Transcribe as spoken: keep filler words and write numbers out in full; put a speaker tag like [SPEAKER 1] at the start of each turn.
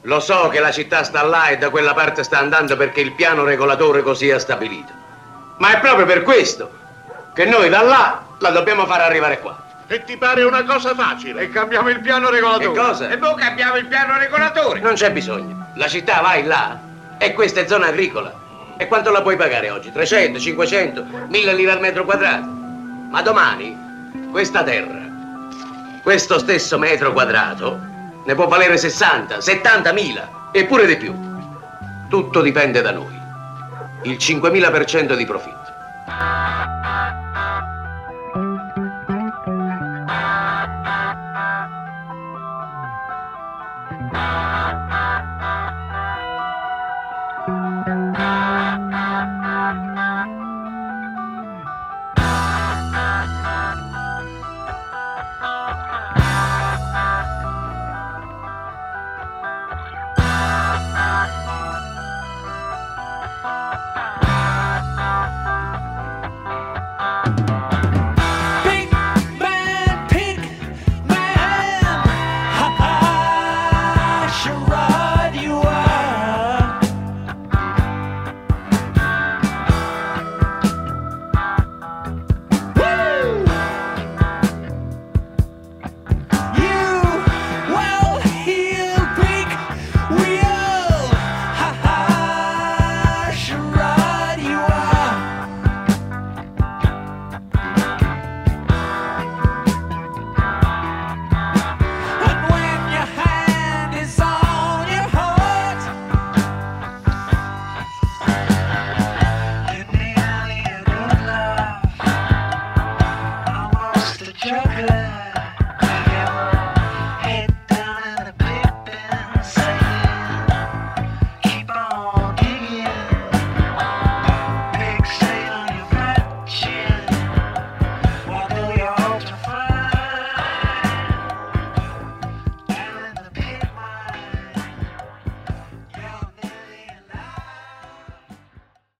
[SPEAKER 1] Lo so che la città sta là e da quella parte sta andando perché il piano regolatore così ha stabilito. Ma è proprio per questo che noi da là la dobbiamo far arrivare qua.
[SPEAKER 2] E ti pare una cosa facile?
[SPEAKER 3] E cambiamo il piano regolatore.
[SPEAKER 1] Che cosa?
[SPEAKER 3] E poi cambiamo il piano regolatore.
[SPEAKER 1] Non c'è bisogno. La città vai là e questa è zona agricola. E quanto la puoi pagare oggi? trecento, cinquecento, mille lire al metro quadrato? Ma domani questa terra, questo stesso metro quadrato, ne può valere sessanta, settantamila e pure di più. Tutto dipende da noi. Il cinquemila per cento di profitto.